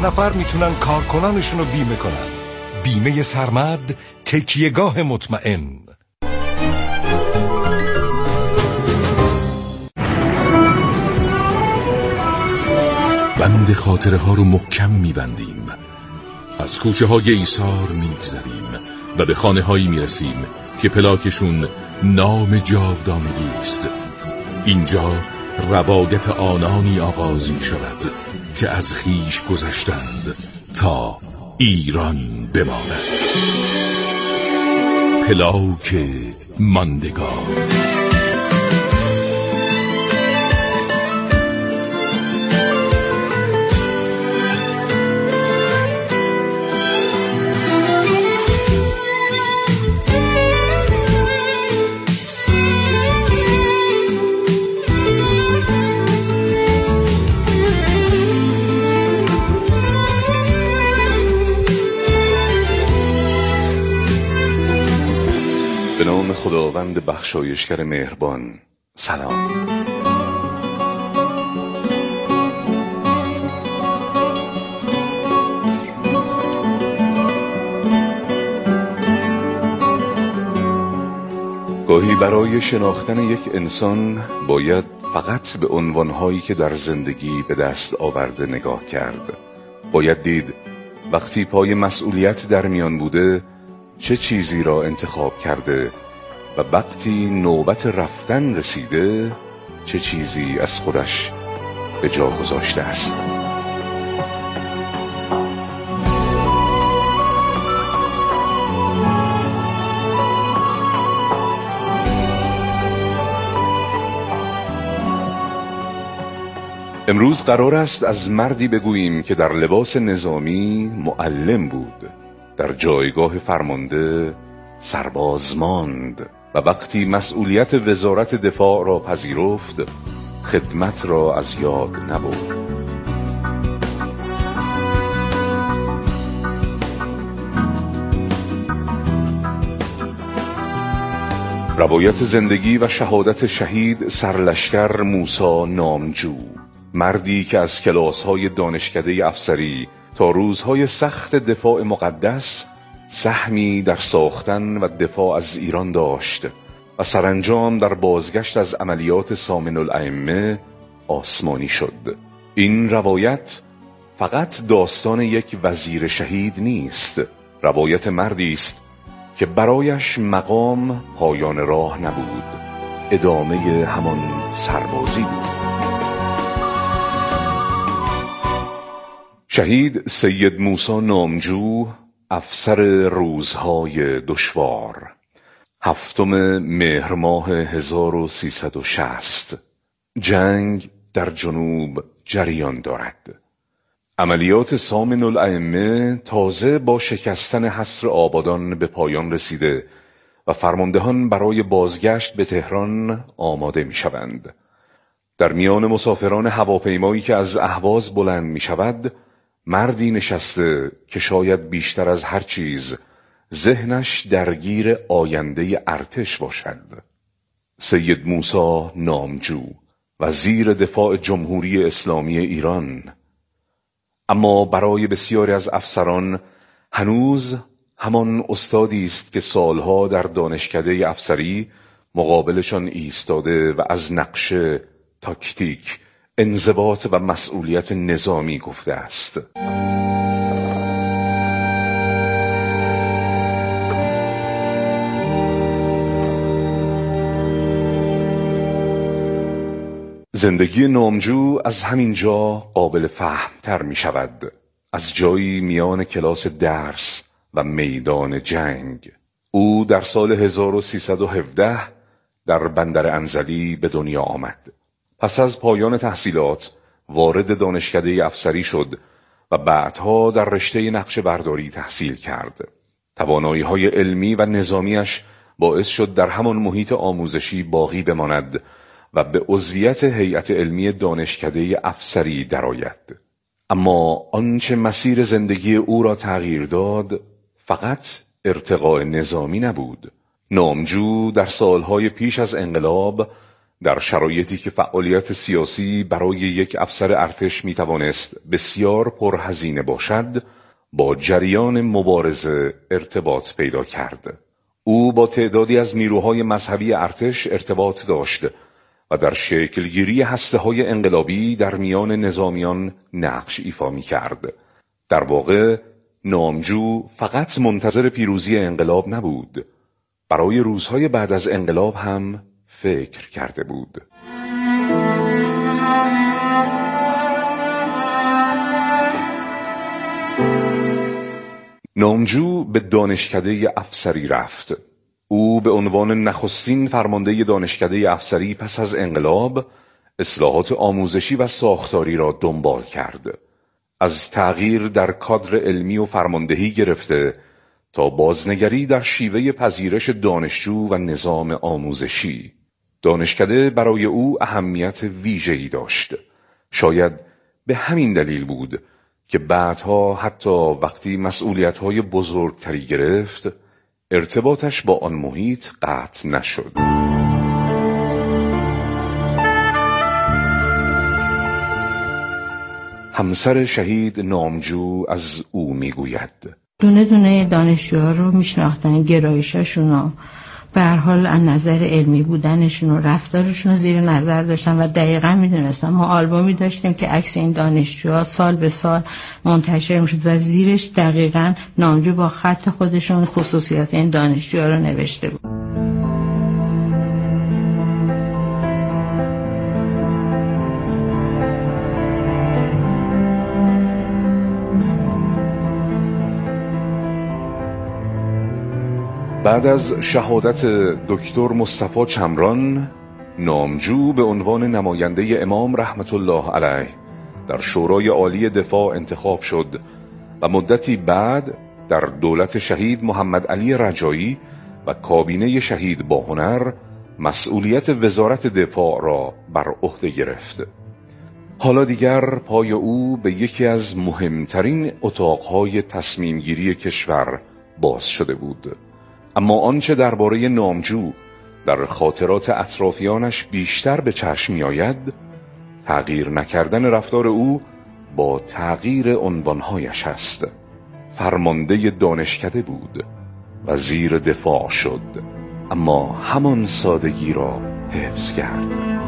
نفر میتونن کارکنانشون رو بیمه کنن. بیمه سرمد، تکیهگاه مطمئن. بند خاطره ها رو محکم میبندیم، از کوچه های ایثار میگذریم و به خانه هایی میرسیم که پلاکشون نام جاودانگی است. اینجا روایت آنانی آغاز می شود که از خویش گذشتند تا ایران بماند. پلاک ماندگار. به نام خداوند بخشایشگر مهربان. سلام. گاهی برای شناختن یک انسان باید فقط به عنوانهایی که در زندگی به دست آورده نگاه کرد. باید دید وقتی پای مسئولیت در میان بوده چه چیزی را انتخاب کرده و وقتی نوبت رفتن رسیده چه چیزی از خودش به جا گذاشته است. امروز قرار است از مردی بگوییم که در لباس نظامی معلم بود، در جایگاه فرمانده سرباز ماند و وقتی مسئولیت وزارت دفاع را پذیرفت خدمت را از یاد نبرد. روایت زندگی و شهادت شهید سرلشکر موسی نامجو، مردی که از کلاس‌های دانشکده افسری تا روزهای سخت دفاع مقدس سهمی در ساختن و دفاع از ایران داشت و سرانجام در بازگشت از عملیات سامن الائمه آسمانی شد. این روایت فقط داستان یک وزیر شهید نیست، روایت مردی است که برایش مقام پایان راه نبود، ادامه همان سربازی بود. شهید سید موسی نامجو، افسر روزهای دشوار، 7 مهر ماه 1360. جنگ در جنوب جریان دارد. عملیات سامن الائمه تازه با شکستن حصر آبادان به پایان رسیده و فرماندهان برای بازگشت به تهران آماده می شوند. در میان مسافران هواپیمایی که از اهواز بلند می شود مردی نشسته که شاید بیشتر از هر چیز ذهنش درگیر آینده ارتش باشد. سید موسی نامجو، وزیر دفاع جمهوری اسلامی ایران. اما برای بسیاری از افسران هنوز همان استادی است که سالها در دانشکده افسری مقابلشان ایستاده و از نقشه، تاکتیک، انضباط و مسئولیت نظامی گفته است. زندگی نامجو از همین جا قابل فهم تر می شود، از جایی میان کلاس درس و میدان جنگ. او در سال 1317 در بندر انزلی به دنیا آمد. پس از پایان تحصیلات وارد دانشکده افسری شد و بعدها در رشته نقشه برداری تحصیل کرد. توانایی‌های علمی و نظامیش باعث شد در همان محیط آموزشی باقی بماند و به عضویت هیئت علمی دانشکده افسری درآید. اما آنچه مسیر زندگی او را تغییر داد فقط ارتقاء نظامی نبود. نامجو در سالهای پیش از انقلاب در شرایطی که فعالیت سیاسی برای یک افسر ارتش میتوانست بسیار پرهزینه باشد، با جریان مبارزه ارتباط پیدا کرد. او با تعدادی از نیروهای مذهبی ارتش ارتباط داشت و در شکلگیری هسته‌های انقلابی در میان نظامیان نقش ایفا می‌کرد. در واقع نامجو فقط منتظر پیروزی انقلاب نبود، برای روزهای بعد از انقلاب هم فکر کرده بود. نامجو به دانشکده افسری رفت. او به عنوان نخستین فرمانده دانشکده افسری پس از انقلاب اصلاحات آموزشی و ساختاری را دنبال کرد. از تغییر در کادر علمی و فرماندهی گرفته تا بازنگری در شیوه پذیرش دانشجو و نظام آموزشی. دانشکده برای او اهمیت ویژه‌ای داشت. شاید به همین دلیل بود که بعدها حتی وقتی مسئولیت‌های بزرگتری گرفت، ارتباطش با آن محیط قطع نشد. همسر شهید نامجو از او میگوید: دونه دونه دانشجوها رو میشناختن، گرایشاشون رو، به هر حال از نظر علمی بودنشون و رفتارشون رو زیر نظر داشتن و دقیقا میدونستن. ما آلبومی داشتیم که عکس این دانشجوها سال به سال منتشر میشد و زیرش دقیقا نامجو با خط خودشون خصوصیات این دانشجوها رو نوشته بود. بعد از شهادت دکتر مصطفی چمران، نامجو به عنوان نماینده امام رحمت الله علیه در شورای عالی دفاع انتخاب شد و مدتی بعد در دولت شهید محمد علی رجایی و کابینه شهید باهنر مسئولیت وزارت دفاع را بر عهده گرفت. حالا دیگر پای او به یکی از مهمترین اتاقهای تصمیمگیری کشور باز شده بود. اما آنچه درباره نامجو در خاطرات اطرافیانش بیشتر به چشم می‌آید، تغییر نکردن رفتار او با تغییر عنوانهایش است. فرمانده دانشکده بود، وزیر دفاع شد، اما همان سادگی را حفظ کرد.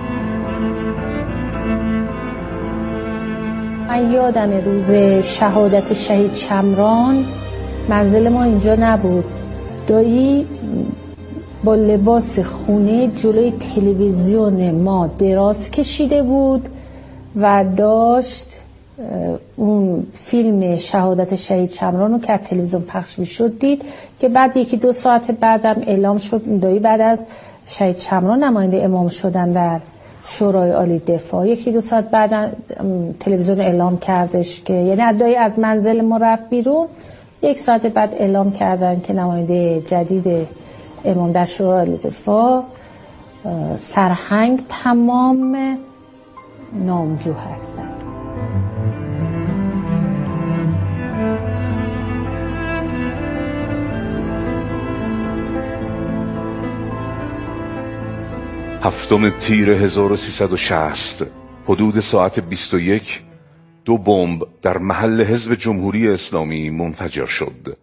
من یادم روز شهادت شهید چمران منزل ما اینجا نبود. دایی با لباس خونه جلوی تلویزیون ما دراز کشیده بود و داشت اون فیلم شهادت شهید چمران رو که از تلویزیون پخش میشد دید که بعد یکی دو ساعت بعدم اعلام شد دایی بعد از شهید چمران نماینده امام شدن در شورای عالی دفاع. یکی دو ساعت بعد تلویزیون اعلام کردش که یعنی دایی از منزل ما رفت بیرون، یک ساعت بعد اعلام کردن که نماینده جدید امام در شورای عالی دفاع سرهنگ تمام نامجو هستن. هفتم تیر 1360 حدود ساعت 21 2 بمب در محل حزب جمهوری اسلامی منفجر شد.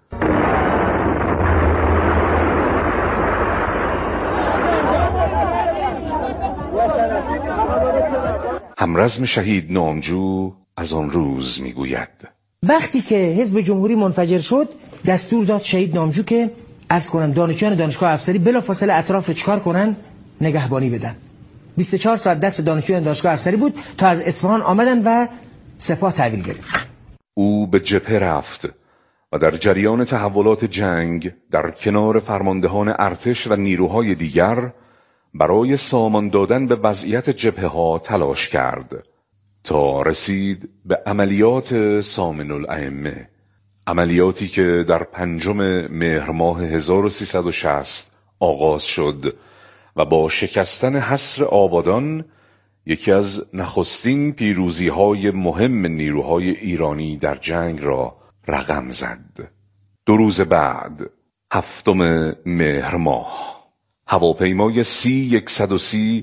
همرزم شهید نامجو از آن روز میگوید: وقتی که حزب جمهوری منفجر شد دستور داد شهید نامجو که دانشجویان دانشگاه افسری بلافاصله اطراف چکار کنن؟ نگهبانی بدن. 24 ساعت دست دانشجویان دانشگاه افسری بود تا از اصفهان آمدن و سپاه تحویل گرفت. او به جبهه رفت و در جریان تحولات جنگ در کنار فرماندهان ارتش و نیروهای دیگر برای سامان دادن به وضعیت جبهه‌ها تلاش کرد تا رسید به عملیات سامن الائمه، عملیاتی که در 5 مهر ماه 1360 آغاز شد و با شکستن حصر آبادان یکی از نخستین پیروزی‌های مهم نیروهای ایرانی در جنگ را رقم زد. 2 روز بعد 7 مهر ماه هواپیمای C-130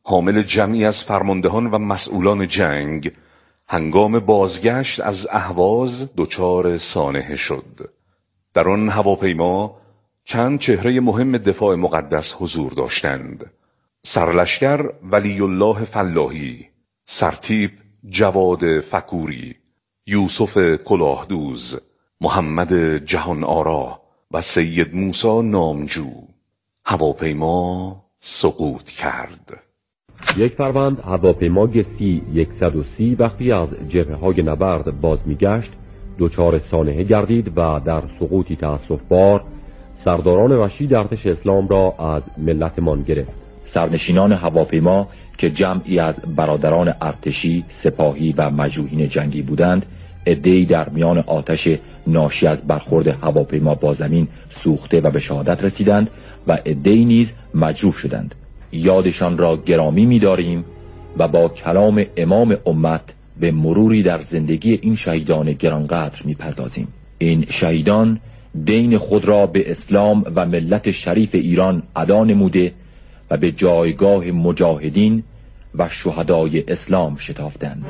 حامل جمعی از فرماندهان و مسئولان جنگ، هنگام بازگشت از اهواز دچار سانحه شد. در آن هواپیما چند چهره مهم دفاع مقدس حضور داشتند: سرلشکر ولی الله فلاحی، سرتیپ جواد فکوری، یوسف کلاهدوز، محمد جهان آرا و سید موسی نامجو. هواپیما سقوط کرد. یک فروند هواپیمای C-130 وقتی از جبهه‌های نبرد باز می‌گشت دچار سانحه گردید و در سقوطی تأسف‌بار سرداران وحشی ارتش اسلام را از ملتمان گرفت. سرنشینان هواپیما که جمعی از برادران ارتشی، سپاهی و مجروحین جنگی بودند، عده‌ای در میان آتش ناشی از برخورد هواپیما با زمین سوخته و به شهادت رسیدند و عده‌ای نیز مجروح شدند. یادشان را گرامی می‌داریم و با کلام امام امت به مروری در زندگی این شهیدان گرانقدر می‌پردازیم. این شهیدان دین خود را به اسلام و ملت شریف ایران ادا نموده و به جایگاه مجاهدین و شهدای اسلام شتافتند.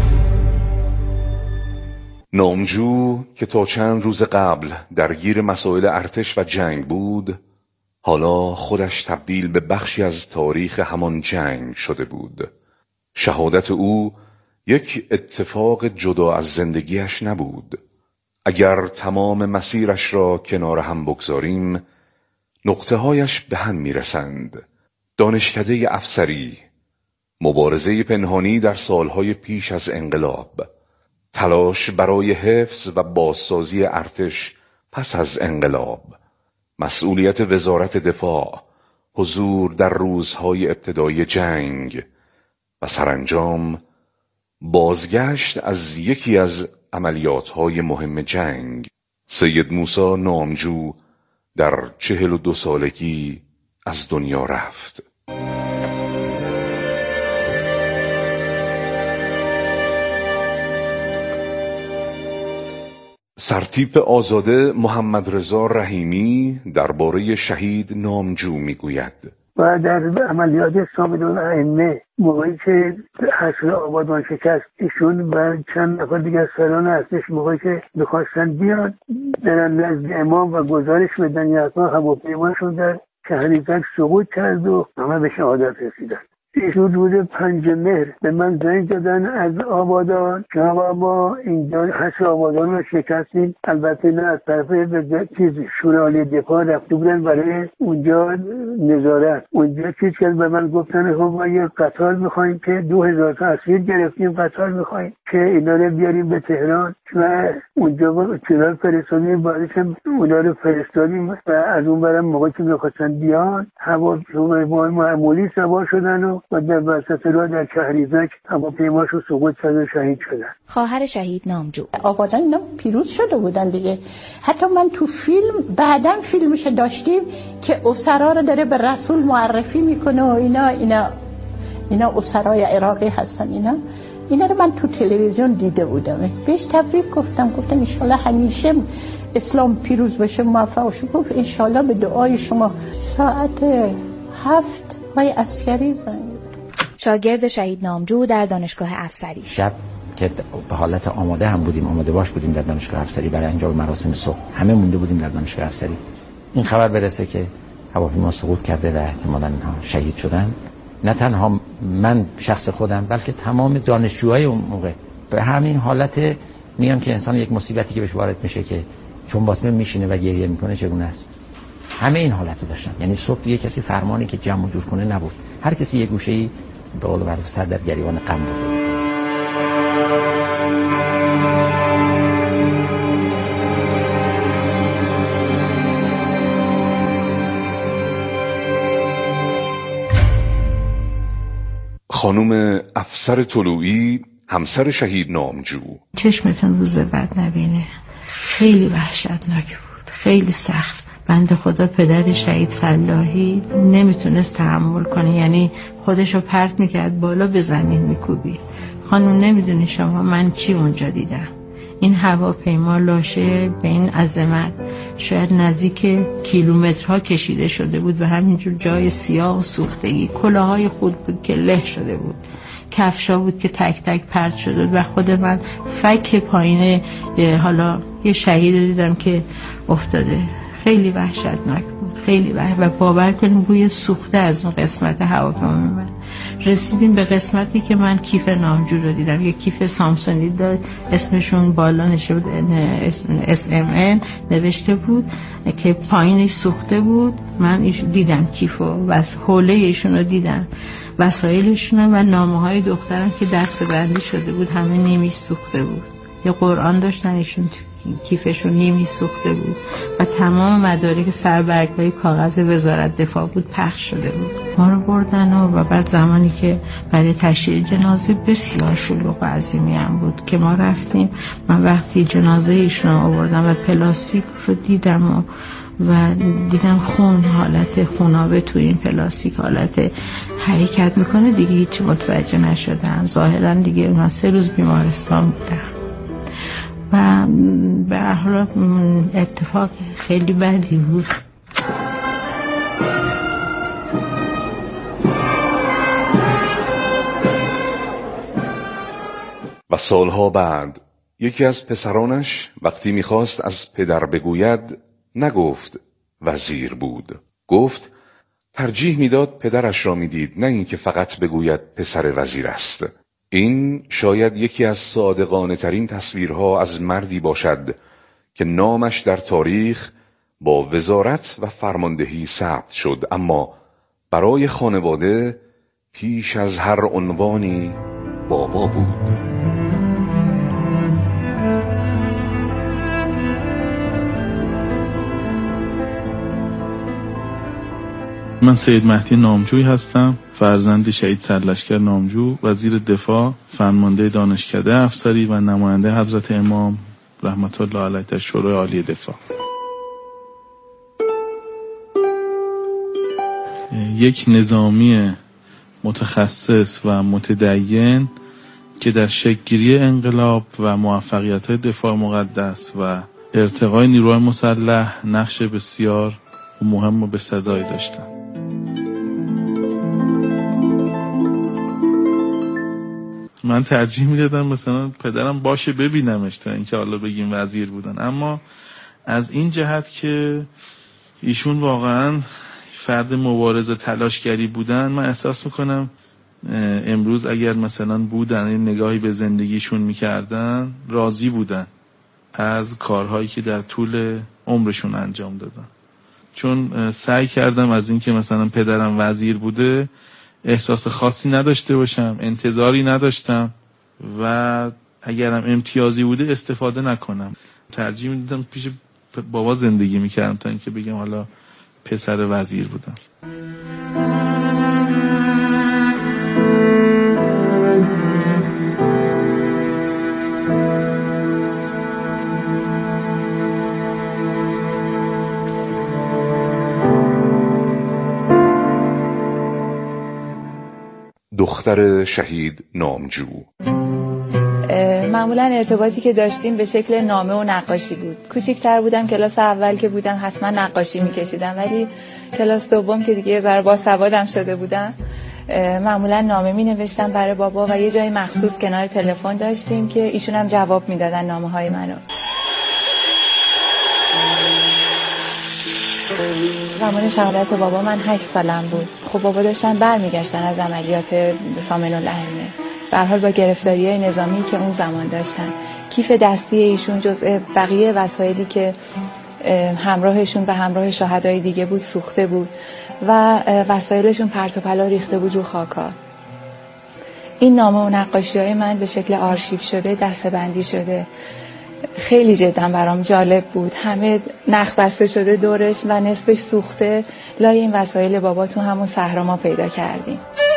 نامجو که تا چند روز قبل درگیر مسائل ارتش و جنگ بود، حالا خودش تبدیل به بخشی از تاریخ همان جنگ شده بود. شهادت او یک اتفاق جدا از زندگیش نبود. اگر تمام مسیرش را کنار هم بگذاریم، نقطه‌هایش به هم میرسند. دانشکده افسری، مبارزه پنهانی در سالهای پیش از انقلاب، تلاش برای حفظ و بازسازی ارتش پس از انقلاب، مسئولیت وزارت دفاع، حضور در روزهای ابتدایی جنگ و سرانجام بازگشت از یکی از عملیاتهای مهم جنگ. سید موسی نامجو در 42 سالگی از دنیا رفت. سرتیپ آزاده محمد رضا رحیمی درباره شهید نامجو میگوید: و در عملیات سامن الائمه موقعی که حصر آبادان شکست، ایشون و چند نفر دیگر سران ارتش موقعی که میخواستن بیان برن نزد امام و گزارش بدن، یا هواپیماشون در شهریزک سقوط کرد و همه به شهادت رسیدن. ایشون روز 5 مهر به من زنگ دادن از آبادان که ما اینجا حصر آبادان رو شکستیم. البته نه از طرف شورای عالی دفاع رفته بودن برای اونجا نظارت. اونجا چیز که به من گفتن خب ما یه قطار میخوایم که 2000 تا اسیر گرفتیم، قطار میخوایم که اینا رو بیاریم به تهران و اونجا اطلاع فرستادیم. بعدش هم اونا رو فرستادیم و از اون برم موقعی که میخواستن بیان هواپیمای معمولی سوار شدن و در وسط راه در شهریزک هواپیماشو سقوط کرد و شهید شدن. خواهر شهید نامجو: آبادان اینا پیروز شده بودن دیگه. حتی من تو فیلم بعداً فیلمش داشتیم که اسرا رو داره به رسول معرفی میکنه و اینا اسرای عراقی هستن. اینا رو من تو تلویزیون دیده بودم. بهش تبریک گفتم ان شاءالله همیشه اسلام پیروز بشه، موفق شه. گفت ان شاءالله به دعای شما. ساعت 7 های عسکری زنگ. شاگرد شهید نامجو در دانشگاه افسری: شب که به حالت آماده باش بودیم در دانشگاه افسری برای انجام مراسم صبح، همه مونده بودیم در دانشگاه افسری. این خبر برسه که هواپیما سقوط کرده و احتمالاً اینها شهید شدن، نه تنها من شخص خودم بلکه تمام دانشجوهای اون موقع به همین حالت میگم که انسان یک مصیبتی که بهش وارد میشه که چون باطمه میشینه و گریه میکنه چگونه است. همه این حالت داشتن. یعنی صبح یه کسی فرمانی که جمع جور کنه نبود، هر کسی یه گوشه‌ای به قول معروف سر در گریبان غم بود. خانم افسر طلوعی، همسر شهید نامجو: چشمتون روز بد نبینه. خیلی وحشتناک بود، خیلی سخت. بنده خدا پدر شهید فلاحی نمیتونست تحمل کنه، یعنی خودشو پرت میکرد بالا به زمین میکوبید. خانم نمیدونی شما من چی اونجا دیدم. این هواپیما لاشه به این عظمت شاید نزدیک کیلومترها کشیده شده بود و همینجور جای سیاه و سوختگی. کلاهای خود بود که له شده بود، کفشا بود که تک تک پرت شده بود و خود من فک پایین حالا یه شهید رو دیدم که افتاده. خیلی وحشتناک بود، خیلی و باور کنیم بوی سوخته از اون قسمت هواپیما می‌اومد. رسیدیم به قسمتی که من کیف نامجو رو دیدم، یه کیف سامسونی داشت، اسمشون بالا نوشته بود SMN نوشته بود که پایینش سوخته بود. من دیدم کیفو و حوله ایشون رو دیدم، وسایلشون و نامه‌های دخترم که دسته‌بندی شده بود همه نیمی سوخته بود. یه قرآن داشتن ایشون کیفشون نیمی سوخته بود و تمام مدارک سربرگ‌های کاغذ وزارت دفاع بود پخش شده بود. ما رو بردن و بعد زمانی که برای تشییع جنازه بسیار شلوغ و عظیمی هم بود که ما رفتیم. من وقتی جنازه ایشون رو آوردم و پلاستیک رو دیدم و دیدم خون، حالت خونابه تو این پلاستیک، حالت حرکت میکنه، دیگه هیچ متوجه نشدم. ظاهرا دیگه من 3 روز بیمارستان بودم و به هر حال اتفاق خیلی بدی بود. و سالها بعد یکی از پسرانش وقتی میخواست از پدر بگوید نگفت وزیر بود، گفت ترجیح میداد پدرش را میدید، نه اینکه فقط بگوید پسر وزیر است. این شاید یکی از صادقانه ترین تصویرها از مردی باشد که نامش در تاریخ با وزارت و فرماندهی ثبت شد، اما برای خانواده پیش از هر عنوانی بابا بود. من سید مهدی نامجوی هستم، فرزند شهید سرلشکر نامجو، وزیر دفاع، فرمانده دانشکده افسری و نماینده حضرت امام رحمت الله علیه در شورای عالی دفاع. یک نظامی متخصص و متدین که در شکل‌گیری انقلاب و موفقیت‌های دفاع مقدس و ارتقای نیروهای مسلح نقش بسیار مهم و بسزایی داشتن. من ترجیح میدادم مثلا پدرم باشه ببینمش تا اینکه حالا بگیم وزیر بودن، اما از این جهت که ایشون واقعا فرد مبارز تلاشگری بودن، من احساس میکنم امروز اگر مثلا بودن این نگاهی به زندگیشون میکردن، راضی بودن از کارهایی که در طول عمرشون انجام دادن. چون سعی کردم از این که مثلا پدرم وزیر بوده احساس خاصی نداشته باشم، انتظاری نداشتم و اگرم امتیازی بوده استفاده نکنم. ترجیح میدادم پیش بابا زندگی میکردم تا اینکه بگم حالا پسر وزیر بودم. دختر شهید نامجو. معمولا ارتباطی که داشتیم به شکل نامه و نقاشی بود. کوچیک‌تر بودم، کلاس اول که بودم حتما نقاشی می‌کشیدم، ولی کلاس دوم که دیگه ذره باسوادم شده بودم معمولا نامه می‌نوشتم برای بابا و یه جای مخصوص کنار تلفن داشتیم که ایشون هم جواب میدادن نامه‌های منو. زمان شهادت بابا من 8 سالم بود. خب بابا داشتن برمیگشتن از عملیات سامن الائمه، به هر حال با گرفتاری‌های نظامی که اون زمان داشتن. کیف دستی ایشون جزء بقیه وسایلی که همراهشون به همراه شهدای دیگه بود سوخته بود و وسایلشون پرت و پلا ریخته بود رو خاکا. این نامه و نقاشی‌های من به شکل آرشیو شده، دسته‌بندی شده. خیلی جدا برام جالب بود. همه نخ بسته شده دورش و نصفش سوخته. لای این وسایل بابا تو همون صحرا ما پیدا کردیم.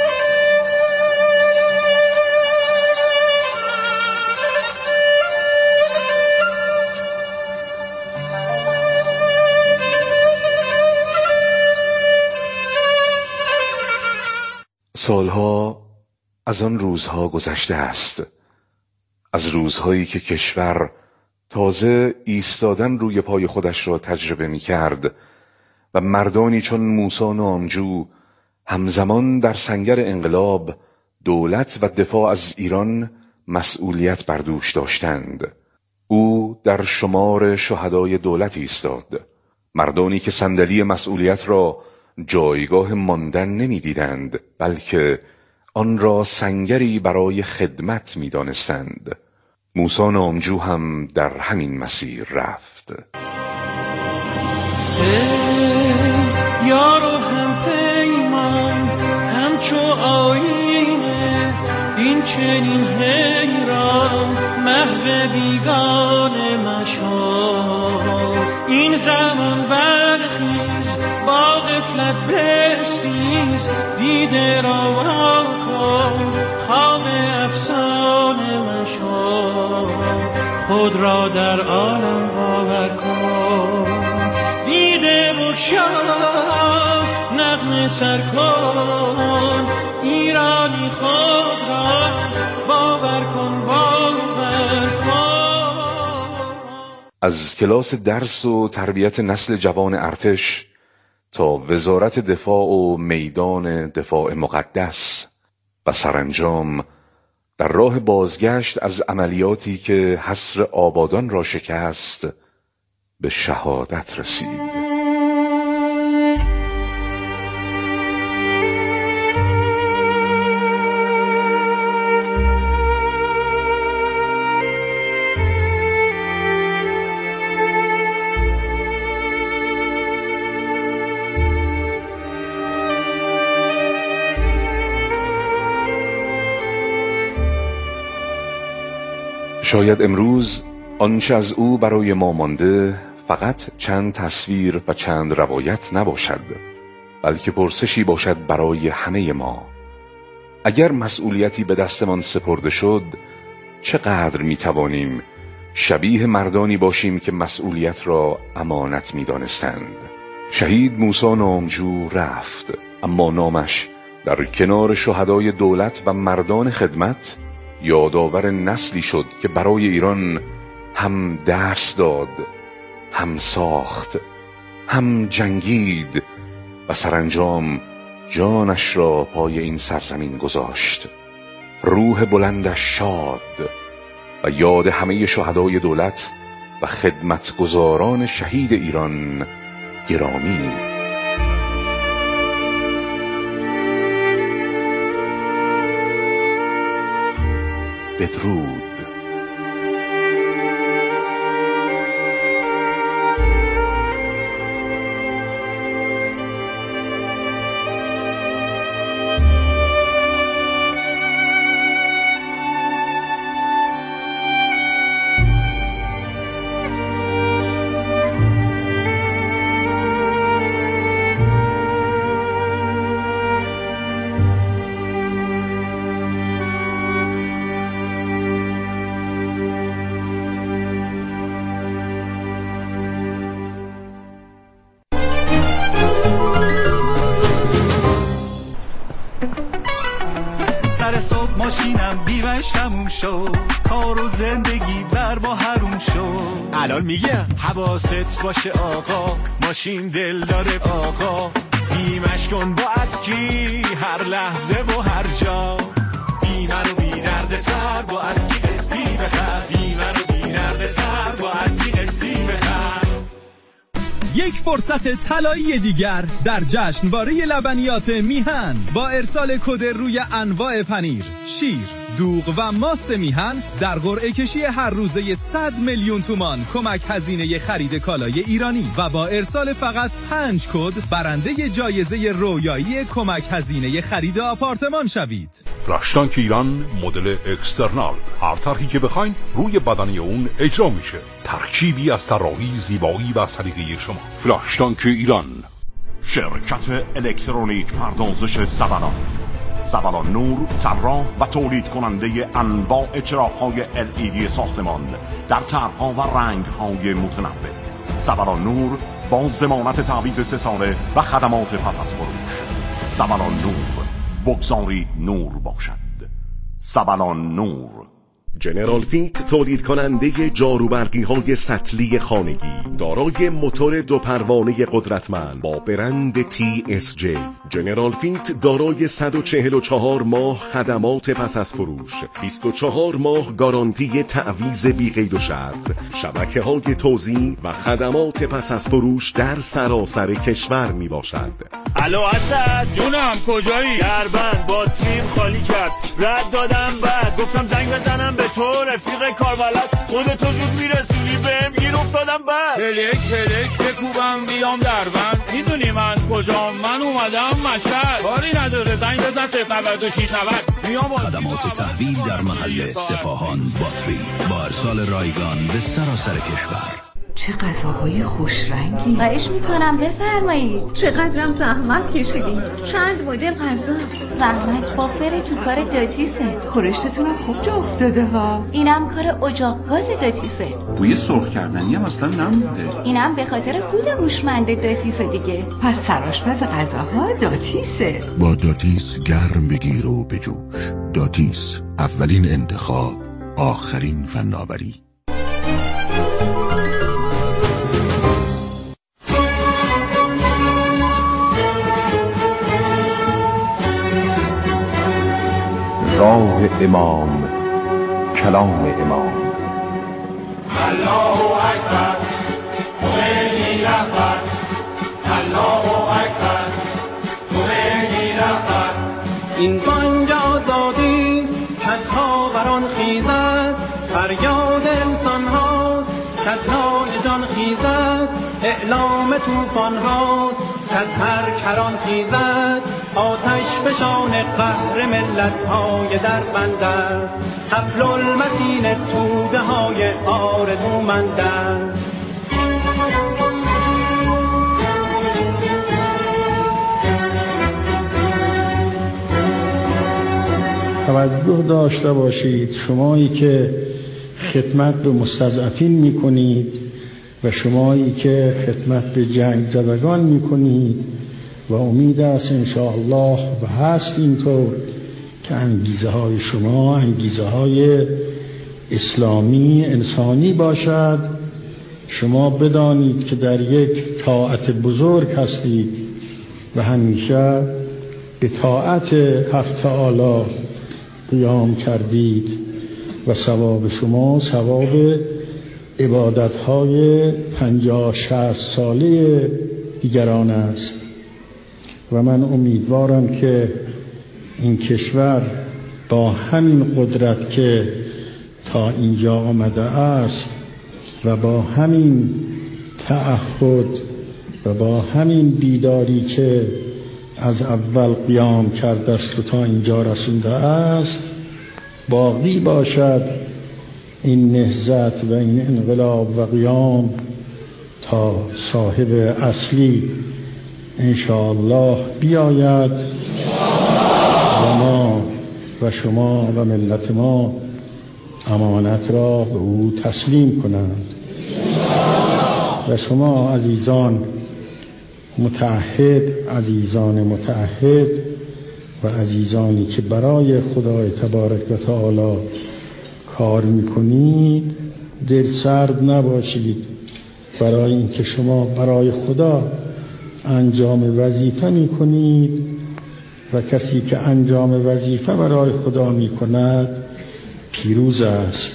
سالها از آن روزها گذشته است، از روزهایی که کشور تازه ایستادن روی پای خودش را تجربه می کرد و مردانی چون موسی نامجو همزمان در سنگر انقلاب، دولت و دفاع از ایران مسئولیت بر دوش داشتند. او در شمار شهدای دولت ایستاد. مردانی که صندلی مسئولیت را جایگاه ماندن نمی دیدند، بلکه آن را سنگری برای خدمت می دانستند. موسی نامجو هم در همین مسیر رفت. یارو هم پیمان همچو آینه، این چنین حیران محو بیگانه مشو. این زمان برخیز با غفلت بستیز، دیده را کن خواب افسانه مشو. خود را در عالم باور کن، دیده بگشا نغمه سر کن. ایرانی خود را باور کن، باور کن. از کلاس درس و تربیت نسل جوان ارتش تا وزارت دفاع و میدان دفاع مقدس و سرانجام در راه بازگشت از عملیاتی که حصر آبادان را شکست به شهادت رسید. شاید امروز آنچه از او برای ما مانده فقط چند تصویر و چند روایت نباشد، بلکه پرسشی باشد برای همه ما. اگر مسئولیتی به دستمان سپرده شد، چقدر میتوانیم شبیه مردانی باشیم که مسئولیت را امانت میدانستند؟ شهید موسی نامجو رفت، اما نامش در کنار شهدای دولت و مردان خدمت یادآور نسلی شد که برای ایران هم درس داد، هم ساخت، هم جنگید و سرانجام جانش را پای این سرزمین گذاشت. روح بلندش شاد و یاد همه شهدای دولت و خدمتگزاران شهید ایران گرامی. بدرود. ماشینم بیمش تموم شد، کار و زندگی بر ما حروم شد. الان میگم حواست باشه آقا، ماشین دل داره آقا. بیمش کن با اسکی هر لحظه و هر جا. بیمه رو بی درد سر با اسکی قسطی بخر. بیمه رو بی درد سر با اسکی قسطی بخر. یک فرصت طلایی دیگر در جشنواره لبنیات میهن با ارسال کد روی انواع پنیر، شیر، دوغ و ماست میهن در قرعه کشی هر روزه 100 میلیون تومان کمک هزینه خرید کالای ایرانی و با ارسال فقط 5 کد برنده جایزه رویایی کمک هزینه خرید آپارتمان شوید. فلاش تانک ایران مدل اکسترنال، هر طرحی که بخواین روی بدنه اون اجرا میشه. ترکیبی از طراحی، زیبایی و سلیقه شما. فلاش تانک ایران، شرکت الکترونیک پردازش سبلان. سبلان نور طراح و تولید کننده انواع چراغ‌های LED ساختمان در طرح‌ها و رنگ‌های متنوع. سبلان نور با ضمانت تعویض 3 ساله و خدمات پس از فروش. سبلان نور، بگذارید نور باشد. سبلان نور، جنرال فیت تولید کننده جاروبرقی های سطلی خانگی دارای موتور دو پروانه قدرتمند با برند TSJ. جنرال فیت دارای 144 ماه خدمات پس از فروش، 24 ماه گارانتی تعویض بی قید و شرط، شبکه های توزیع و خدمات پس از فروش در سراسر کشور می باشد. الو اسد جونم، کجایی؟ دربند باتریم خالی کرد، رد دادم بعد گفتم زنگ بزنم به تو رفیق کاربلد، خودتو زود میرسونی بهم گیر افتادم بعد پلک بکوبم بیام دربند، میدونی من کجام؟ من اومدم مشهد، کاری نداره زنگ بزن 09690 میام. خدمات تحویل در محل سپاهان باتری با ارسال رایگان به سراسر کشور. چه غذاهای خوش رنگی. خواهش میکنم بفرمایید. چقدرم زحمت کشیدین. چند مدل غذا. زحمت با فر تو کار داتیسه. خورشتتونم خوب جا افتاده ها. اینم کار اجاق گاز داتیسه. بوی سرخ کردنی هم اصلا نمونده. اینم به خاطر بود هوشمند داتیسه دیگه. پس سرآشپز غذاها داتیسه. با داتیس گرم بگیر و بجوش. داتیس، اولین انتخاب، آخرین فناوری. راه امام، کلام امام. الله اکبر، خمینی رهبر. الله اکبر، خمینی رهبر. این بانگ آزادی کز ها بران خیزد، فریاد انسان هاست کز نای جان خیزد، اعلام توفان هاست کز هر کران خیزد، آتش فشان قهر ملت های در بنده، حبل المتین توده های آرزومنده. توجه داشته باشید شمایی که خدمت به مستضعفین میکنید و شمایی که خدمت به جنگ زدگان میکنید و امید است انشاءالله و هست اینطور که انگیزه های شما انگیزه های اسلامی انسانی باشد. شما بدانید که در یک طاعت بزرگ هستید و همیشه به طاعت حق تعالی قیام کردید و ثواب شما ثواب عبادت‌های 50-60 ساله دیگران است و من امیدوارم که این کشور با همین قدرت که تا اینجا آمده است و با همین تعهد و با همین بیداری که از اول قیام کرده است و تا اینجا رسونده است باقی باشد این نهضت و این انقلاب و قیام تا صاحب اصلی انشاءالله بیاید و ما و شما و ملت ما امانت را به او تسلیم کنند و شما عزیزان متعهد و عزیزانی که برای خدای تبارک و تعالی کار میکنید دل سرد نباشید، برای اینکه شما برای خدا انجام وظیفه میکنید و کسی که انجام وظیفه برای خدا میکند پیروز است.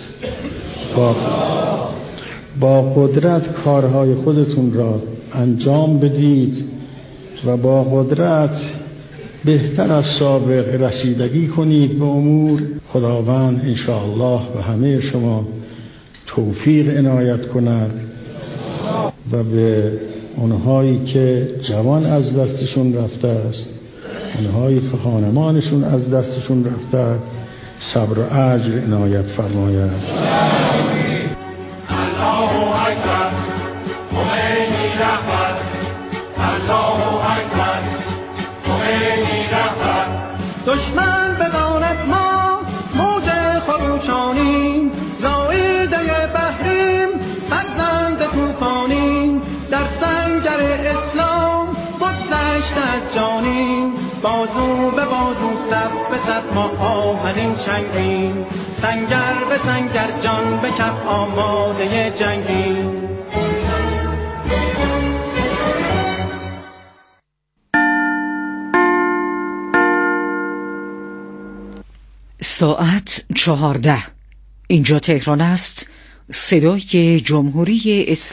با قدرت کارهای خودتون را انجام بدید و با قدرت بهتر از سابق رسیدگی کنید به امور. خداوند انشاءالله به همه شما توفیق عنایت کند و به اونهایی که جوان از دستشون رفته است، اونهایی که خانمانشون از دستشون رفته صبر و اجر عنایت فرماید. الله اکبر، خمینی رهبر. الله اکبر، خمینی رهبر. دشمن بداند ما موج خروشانیم، زایده بحریم فرزند توفانیم، در سنگر اسلام بگذشت از جانیم، بازو به بازو صف به صف ما آهنین چنگیم، سنگر به سنگر جان به کف آماده جنگیم. ساعت 14. اینجا تهران است. صدای جمهوری اسلامی.